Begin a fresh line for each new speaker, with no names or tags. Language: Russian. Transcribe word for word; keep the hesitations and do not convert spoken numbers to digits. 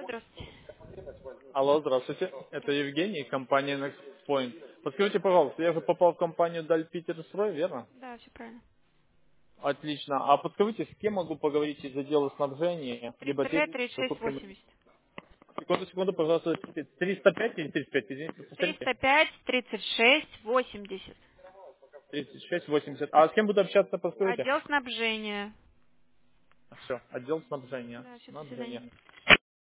Алло, здравствуйте.
Алло, здравствуйте. Это Евгений, компания NextPoint. Подскажите, пожалуйста, я же попал в компанию Даль Питерстрой, верно?
Да, все правильно.
Отлично. А подскажите, с кем могу поговорить из отдела снабжения, либо
триста пять
техники,
тридцать шесть
закупки?
восемьдесят.
Секунду, секунду, пожалуйста. триста пять или тридцать пять? Извините, повторите.
триста пять тридцать шесть восемьдесят.
тридцать шесть восемьдесят. А с кем буду общаться, подскажите?
Отдел снабжения.
Все, отдел снабжения.
Да, все, до свидания.
Снабжение.